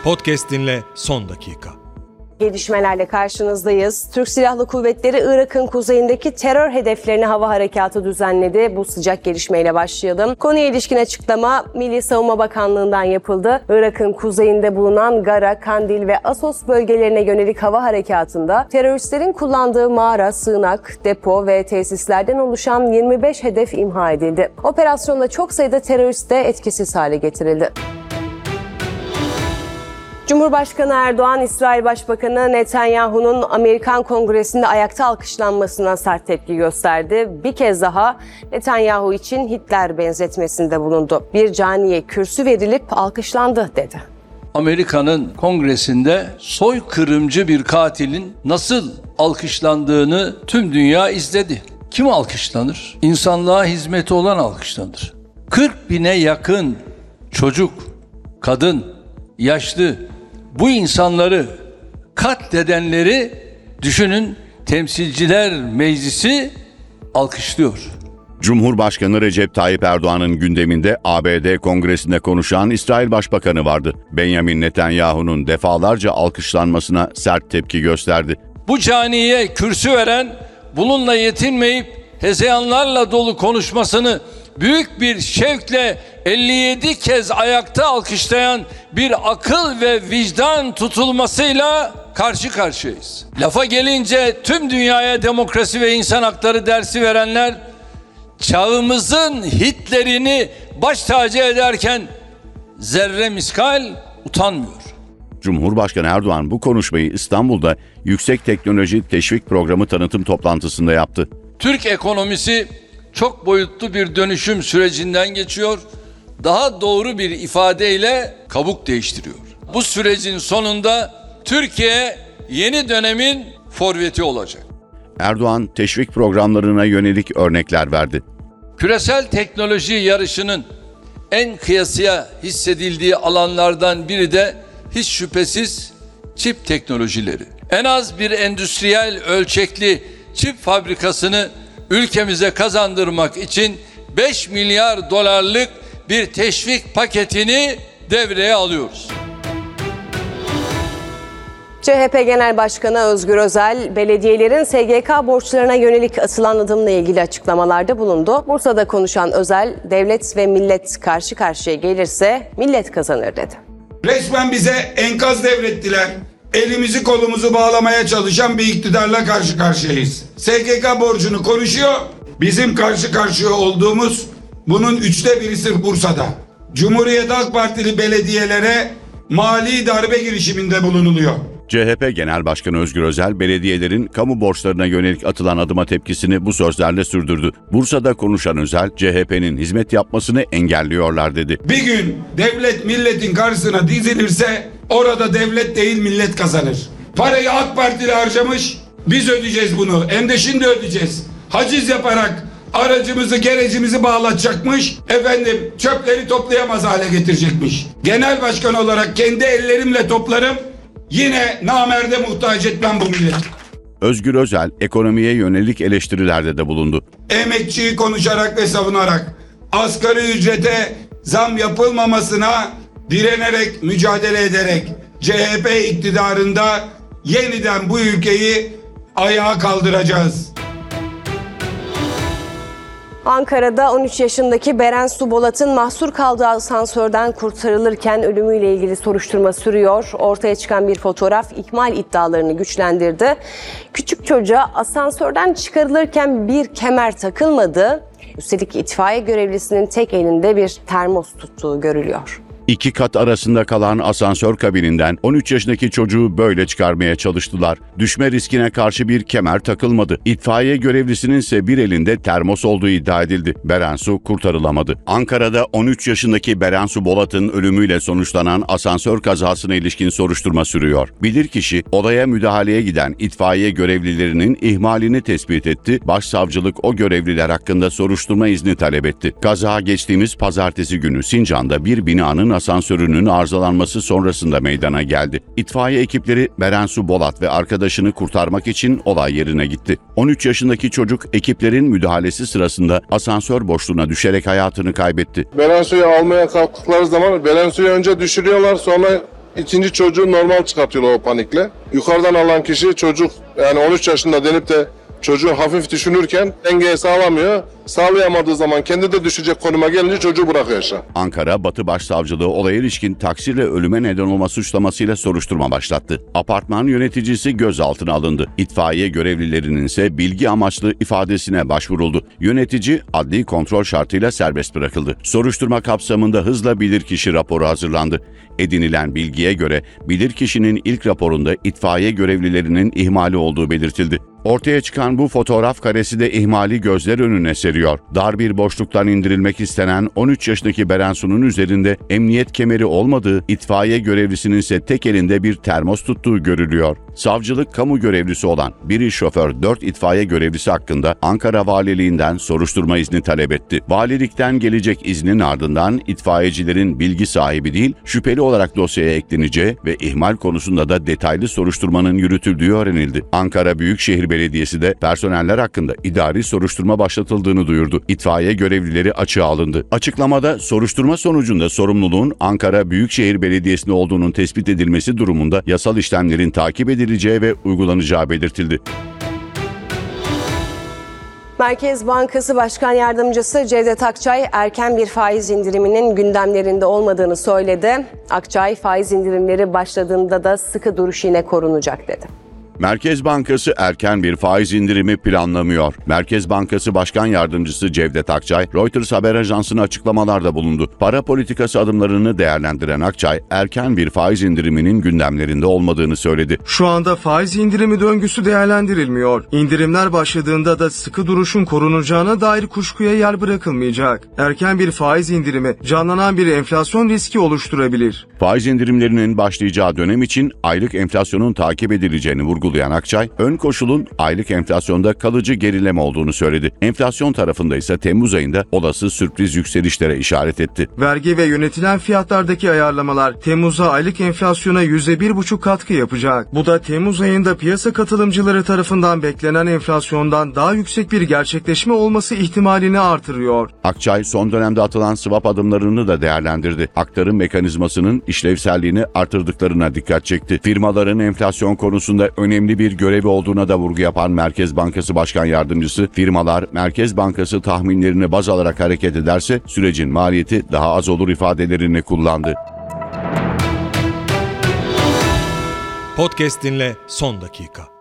Podcast dinle son dakika. Gelişmelerle karşınızdayız. Türk Silahlı Kuvvetleri Irak'ın kuzeyindeki terör hedeflerine hava harekatı düzenledi. Bu sıcak gelişmeyle başlayalım. Konuya ilişkin açıklama Milli Savunma Bakanlığı'ndan yapıldı. Irak'ın kuzeyinde bulunan Gara, Kandil ve Assos bölgelerine yönelik hava harekatında teröristlerin kullandığı mağara, sığınak, depo ve tesislerden oluşan 25 hedef imha edildi. Operasyonda çok sayıda terörist de etkisiz hale getirildi. Cumhurbaşkanı Erdoğan, İsrail Başbakanı Netanyahu'nun Amerikan Kongresi'nde ayakta alkışlanmasına sert tepki gösterdi. Bir kez daha Netanyahu için Hitler benzetmesinde bulundu. Bir caniye kürsü verilip alkışlandı dedi. Amerika'nın Kongresi'nde soykırımcı bir katilin nasıl alkışlandığını tüm dünya izledi. Kim alkışlanır? İnsanlığa hizmeti olan alkışlanır. 40 bine yakın çocuk, kadın, yaşlı, bu insanları katledenleri düşünün, Temsilciler Meclisi alkışlıyor. Cumhurbaşkanı Recep Tayyip Erdoğan'ın gündeminde ABD Kongresi'nde konuşan İsrail Başbakanı vardı. Benjamin Netanyahu'nun defalarca alkışlanmasına sert tepki gösterdi. Bu caniye kürsü veren, bununla yetinmeyip hezeyanlarla dolu konuşmasını büyük bir şevkle 57 kez ayakta alkışlayan bir akıl ve vicdan tutulmasıyla karşı karşıyayız. Lafa gelince tüm dünyaya demokrasi ve insan hakları dersi verenler çağımızın Hitler'ini baş tacı ederken zerre miskal utanmıyor. Cumhurbaşkanı Erdoğan bu konuşmayı İstanbul'da Yüksek Teknoloji Teşvik Programı tanıtım toplantısında yaptı. Türk ekonomisi çok boyutlu bir dönüşüm sürecinden geçiyor. Daha doğru bir ifadeyle kabuk değiştiriyor. Bu sürecin sonunda Türkiye yeni dönemin forveti olacak. Erdoğan teşvik programlarına yönelik örnekler verdi. Küresel teknoloji yarışının en kıyasıya hissedildiği alanlardan biri de hiç şüphesiz çip teknolojileri. En az bir endüstriyel ölçekli çip fabrikasını ülkemize kazandırmak için 5 milyar dolarlık bir teşvik paketini devreye alıyoruz. CHP Genel Başkanı Özgür Özel, belediyelerin SGK borçlarına yönelik atılan adımla ilgili açıklamalarda bulundu. Bursa'da konuşan Özel, devlet ve millet karşı karşıya gelirse millet kazanır dedi. Resmen bize enkaz devrettiler. Elimizi kolumuzu bağlamaya çalışan bir iktidarla karşı karşıyayız. SGK borcunu konuşuyor. Bizim karşı karşıya olduğumuz bunun 1/3 sırf Bursa'da. Cumhuriyet Halk Partili belediyelere mali darbe girişiminde bulunuluyor. CHP Genel Başkanı Özgür Özel, belediyelerin kamu borçlarına yönelik atılan adıma tepkisini bu sözlerle sürdürdü. Bursa'da konuşan Özel, CHP'nin hizmet yapmasını engelliyorlar dedi. Bir gün devlet milletin karşısına dizilirse orada devlet değil millet kazanır. Parayı AK Partili harcamış, biz ödeyeceğiz bunu. Hem de şimdi ödeyeceğiz. Haciz yaparak aracımızı, gerecimizi bağlatacakmış. Efendim çöpleri toplayamaz hale getirecekmiş. Genel başkan olarak kendi ellerimle toplarım. Yine namerde muhtaç etmem bu milleti. Özgür Özel, ekonomiye yönelik eleştirilerde de bulundu. Emekçiyi konuşarak ve savunarak asgari ücrete zam yapılmamasına direnerek, mücadele ederek CHP iktidarında yeniden bu ülkeyi ayağa kaldıracağız. Ankara'da 13 yaşındaki Beren Su Bolat'ın mahsur kaldığı asansörden kurtarılırken ölümüyle ilgili soruşturma sürüyor. Ortaya çıkan bir fotoğraf ihmal iddialarını güçlendirdi. Küçük çocuğa asansörden çıkarılırken bir kemer takılmadı. Üstelik itfaiye görevlisinin tek elinde bir termos tuttuğu görülüyor. 2 kat arasında kalan asansör kabininden 13 yaşındaki çocuğu böyle çıkarmaya çalıştılar. Düşme riskine karşı bir kemer takılmadı. İtfaiye görevlisinin ise bir elinde termos olduğu iddia edildi. Beren Su kurtarılamadı. Ankara'da 13 yaşındaki Beren Su Bolat'ın ölümüyle sonuçlanan asansör kazasına ilişkin soruşturma sürüyor. Bilirkişi olaya müdahaleye giden itfaiye görevlilerinin ihmalini tespit etti. Başsavcılık o görevliler hakkında soruşturma izni talep etti. Kaza geçtiğimiz pazartesi günü Sincan'da bir binanın asansörünün arızalanması sonrasında meydana geldi. İtfaiye ekipleri Beren Su Bolat ve arkadaşını kurtarmak için olay yerine gitti. 13 yaşındaki çocuk ekiplerin müdahalesi sırasında asansör boşluğuna düşerek hayatını kaybetti. Beren Su'yu almaya kalktıkları zaman Beren Su'yu önce düşürüyorlar, sonra İkinci çocuğu normal çıkartıyorlar o panikle. Yukarıdan alan kişi çocuk yani 13 yaşında denip de çocuğu hafif düşünürken dengeyi sağlamıyor. Sağlayamadığı zaman kendi de düşecek konuma gelince çocuğu bırakıyor aşağı. Ankara Batı Başsavcılığı olaya ilişkin taksirle ölüme neden olma suçlamasıyla soruşturma başlattı. Apartman yöneticisi gözaltına alındı. İtfaiye görevlilerinin ise bilgi amaçlı ifadesine başvuruldu. Yönetici adli kontrol şartıyla serbest bırakıldı. Soruşturma kapsamında hızla bilirkişi raporu hazırlandı. Edinilen bilgiye göre bilirkişinin ilk raporunda itfaiye görevlilerinin ihmali olduğu belirtildi. Ortaya çıkan bu fotoğraf karesi de ihmali gözler önüne seriyor. Dar bir boşluktan indirilmek istenen 13 yaşındaki Berensu'nun üzerinde emniyet kemeri olmadığı, itfaiye görevlisinin ise tek elinde bir termos tuttuğu görülüyor. Savcılık kamu görevlisi olan biri şoför 4 itfaiye görevlisi hakkında Ankara Valiliğinden soruşturma izni talep etti. Valilikten gelecek iznin ardından itfaiyecilerin bilgi sahibi değil, şüpheli olarak dosyaya ekleneceği ve ihmal konusunda da detaylı soruşturmanın yürütüldüğü öğrenildi. Ankara Büyükşehir Belediyesi de personeller hakkında idari soruşturma başlatıldığını duyurdu. İtfaiye görevlileri açığa alındı. Açıklamada soruşturma sonucunda sorumluluğun Ankara Büyükşehir Belediyesi'nde olduğunun tespit edilmesi durumunda yasal işlemlerin takip edileceği ve uygulanacağı belirtildi. Merkez Bankası Başkan Yardımcısı Cevdet Akçay erken bir faiz indiriminin gündemlerinde olmadığını söyledi. Akçay faiz indirimleri başladığında da sıkı duruş yine korunacak dedi. Merkez Bankası erken bir faiz indirimi planlamıyor. Merkez Bankası Başkan Yardımcısı Cevdet Akçay, Reuters haber ajansına açıklamalarda bulundu. Para politikası adımlarını değerlendiren Akçay, erken bir faiz indiriminin gündemlerinde olmadığını söyledi. Şu anda faiz indirimi döngüsü değerlendirilmiyor. İndirimler başladığında da sıkı duruşun korunacağına dair kuşkuya yer bırakılmayacak. Erken bir faiz indirimi canlanan bir enflasyon riski oluşturabilir. Faiz indirimlerinin başlayacağı dönem için aylık enflasyonun takip edileceğini vurgulayan Akçay, ön koşulun aylık enflasyonda kalıcı gerileme olduğunu söyledi. Enflasyon tarafında ise Temmuz ayında olası sürpriz yükselişlere işaret etti. Vergi ve yönetilen fiyatlardaki ayarlamalar Temmuz'a aylık enflasyona %1,5 katkı yapacak. Bu da Temmuz ayında piyasa katılımcıları tarafından beklenen enflasyondan daha yüksek bir gerçekleşme olması ihtimalini artırıyor. Akçay son dönemde atılan swap adımlarını da değerlendirdi. Aktarım mekanizmasının işlevselliğini artırdıklarına dikkat çekti. Firmaların enflasyon konusunda önemli bir görevi olduğuna da vurgu yapan Merkez Bankası Başkan Yardımcısı, firmalar Merkez Bankası tahminlerini baz alarak hareket ederse sürecin maliyeti daha az olur ifadelerini kullandı. Podcast dinle son dakika.